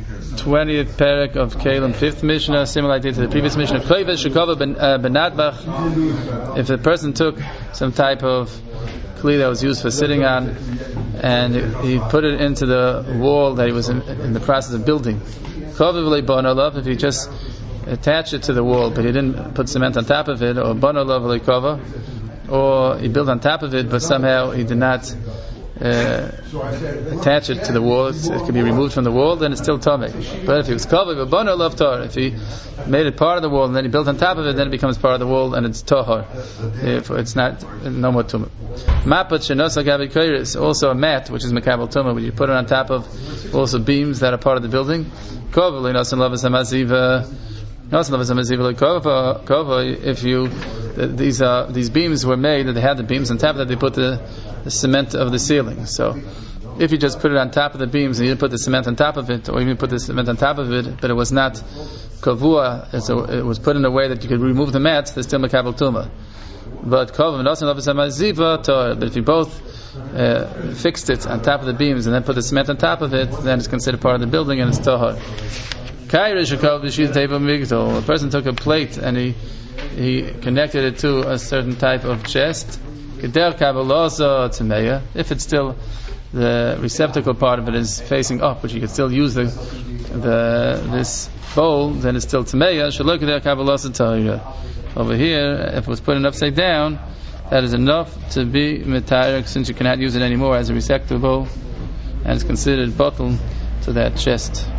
20th parak of Kalim, 5th Mishnah, similar idea to the previous Mishnah. If a person took some type of kli that was used for sitting on, and he put it into the wall that he was in the process of building, if he just attached it to the wall, but he didn't put cement on top of it, or he built on top of it, but somehow he did not attach it to the wall, it can be removed from the wall, then it's still tummy. But if it was covered with bono love tar, if he made it part of the wall and then he built on top of it, then it becomes part of the wall and it's tahar. If it's not, no more tumah. Mapat shenosa gabi kairis, also a mat which is mekabel tumah, which you put it on top of also beams that are part of the building. Kovali nasan lavas hamaziva. If these beams were made that they had the beams on top of that, they put the cement of the ceiling. So if you just put it on top of the beams and you didn't put the cement on top of it, or even put the cement on top of it, but it was not kavua, it was put in a way that you could remove the mats, there's still makabel tumah. But if you both fixed it on top of the beams and then put the cement on top of it, then it's considered part of the building and it's tahar. A person took a plate and he connected it to a certain type of chest. If it's still the receptacle part of it is facing up, but you can still use this bowl, then it's still tameya. Over here, if it was put upside down, that is enough to be metayrek, since you cannot use it anymore as a receptacle, and it's considered bottle to that chest.